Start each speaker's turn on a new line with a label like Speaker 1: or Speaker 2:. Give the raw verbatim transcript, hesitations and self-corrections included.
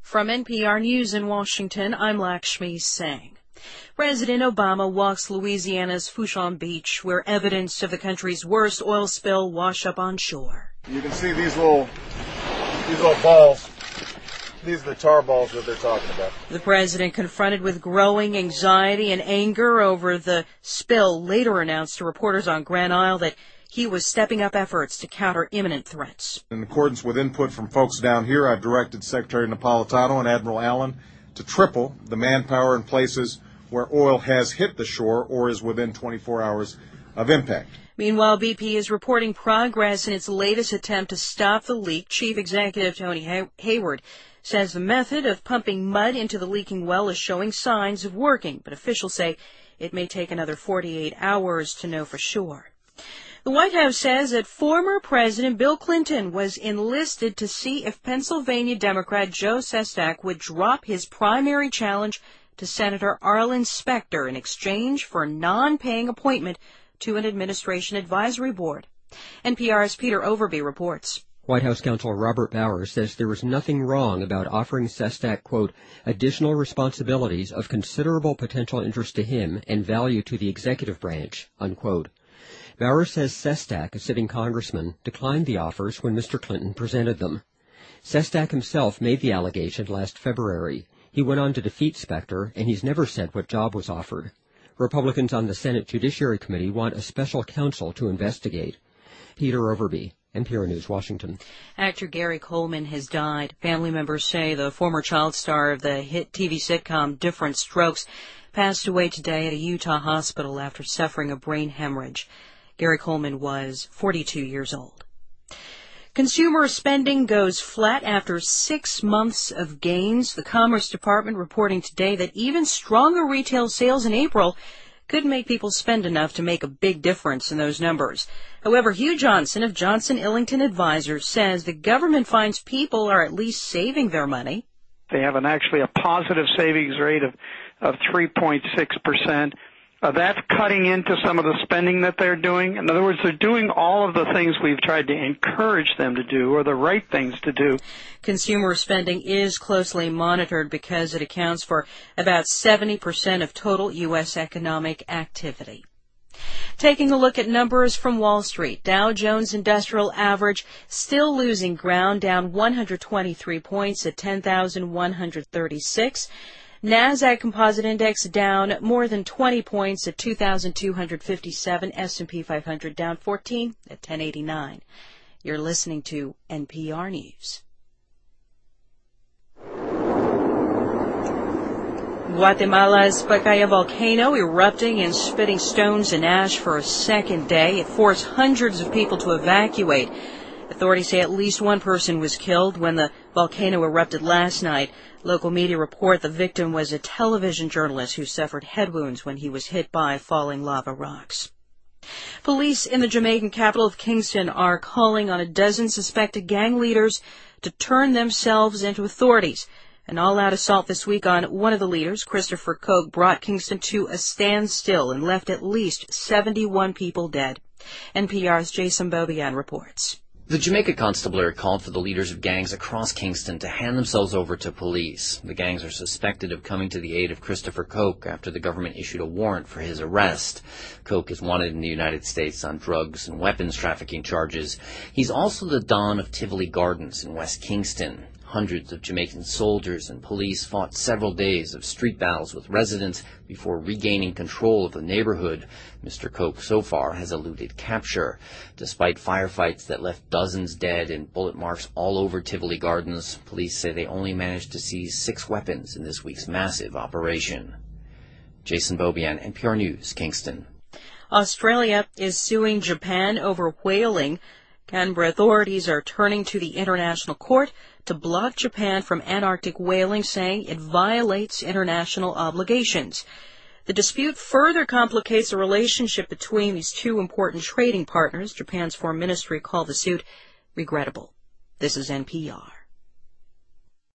Speaker 1: From N P R News in Washington, I'm Lakshmi Singh. President Obama walks Louisiana's Fushon Beach, where evidence of the country's worst oil spill washed up on shore.
Speaker 2: You can see these little, these little balls. These are the tar balls that they're talking about.
Speaker 1: The president, confronted with growing anxiety and anger over the spill, later announced to reporters on Grand Isle that he was stepping up efforts to counter imminent threats.
Speaker 2: In accordance with input from folks down here, I've directed Secretary Napolitano and Admiral Allen to triple the manpower in places where oil has hit the shore or is within twenty-four hours of impact.
Speaker 1: Meanwhile, B P is reporting progress in its latest attempt to stop the leak. Chief Executive Tony Hay- Hayward says the method of pumping mud into the leaking well is showing signs of working, but officials say it may take another forty-eight hours to know for sure. The White House says that former President Bill Clinton was enlisted to see if Pennsylvania Democrat Joe Sestak would drop his primary challenge to Senator Arlen Specter in exchange for a non-paying appointment to an administration advisory board. N P R's Peter Overby reports.
Speaker 3: White House counsel Robert Bowers says there was nothing wrong about offering Sestak, quote, additional responsibilities of considerable potential interest to him and value to the executive branch, unquote. Bowers says Sestak, a sitting congressman, declined the offers when Mister Clinton presented them. Sestak himself made the allegation last February. He went on to defeat Specter, and he's never said what job was offered. Republicans on the Senate Judiciary Committee want a special counsel to investigate. Peter Overby, N P R News, Washington.
Speaker 1: Actor Gary Coleman has died. Family members say the former child star of the hit T V sitcom Different Strokes passed away today at a Utah hospital after suffering a brain hemorrhage. Gary Coleman was forty-two years old. Consumer spending goes flat after six months of gains. The Commerce Department reporting today that even stronger retail sales in April could make people spend enough to make a big difference in those numbers. However, Hugh Johnson of Johnson Illington Advisors says the government finds people are at least saving their money.
Speaker 4: They have an actually a positive savings rate of, of three point six percent. Uh, that's cutting into some of the spending that they're doing. In other words, they're doing all of the things we've tried to encourage them to do, or the right things to do.
Speaker 1: Consumer spending is closely monitored because it accounts for about seventy percent of total U S economic activity. Taking a look at numbers from Wall Street, Dow Jones Industrial Average still losing ground, down one hundred twenty-three points at ten thousand one hundred thirty-six. NASDAQ Composite Index down more than twenty points at two thousand two hundred fifty-seven. S and P five hundred down fourteen at ten eighty-nine. You're listening to N P R News. Guatemala's Pacaya volcano erupting and spitting stones and ash for a second day. It forced hundreds of people to evacuate. Authorities say at least one person was killed when the volcano erupted last night. Local media report the victim was a television journalist who suffered head wounds when he was hit by falling lava rocks. Police in the Jamaican capital of Kingston are calling on a dozen suspected gang leaders to turn themselves into authorities. An all-out assault this week on one of the leaders, Christopher Coke, brought Kingston to a standstill and left at least seventy-one people dead. N P R's Jason Bobian reports.
Speaker 5: The Jamaica Constabulary called for the leaders of gangs across Kingston to hand themselves over to police. The gangs are suspected of coming to the aid of Christopher Coke after the government issued a warrant for his arrest. Coke is wanted in the United States on drugs and weapons trafficking charges. He's also the Don of Tivoli Gardens in West Kingston. Hundreds of Jamaican soldiers and police fought several days of street battles with residents before regaining control of the neighborhood. Mister Coke so far has eluded capture. Despite firefights that left dozens dead and bullet marks all over Tivoli Gardens, police say they only managed to seize six weapons in this week's massive operation. Jason Bobian, N P R News, Kingston.
Speaker 1: Australia is suing Japan over whaling. Canberra authorities are turning to the International Court to block Japan from Antarctic whaling, saying it violates international obligations. The dispute further complicates the relationship between these two important trading partners. Japan's foreign ministry called the suit regrettable. This is N P R.